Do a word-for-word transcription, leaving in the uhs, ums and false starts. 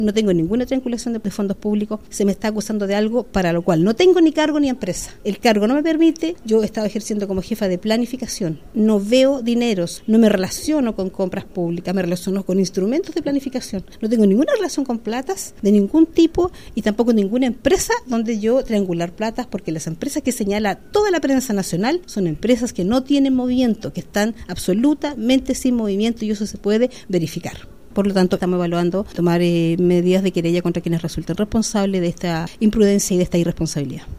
No tengo ninguna triangulación de fondos públicos, se me está acusando de algo para lo cual no tengo ni cargo ni empresa. El cargo no me permite, yo he estado ejerciendo como jefa de planificación, no veo dineros, no me relaciono con compras públicas, me relaciono con instrumentos de planificación. No tengo ninguna relación con platas de ningún tipo y tampoco ninguna empresa donde yo triangular platas, porque las empresas que señala toda la prensa nacional son empresas que no tienen movimiento, que están absolutamente sin movimiento y eso se puede verificar. Por lo tanto, estamos evaluando tomar eh, medidas de querella contra quienes resulten responsables de esta imprudencia y de esta irresponsabilidad.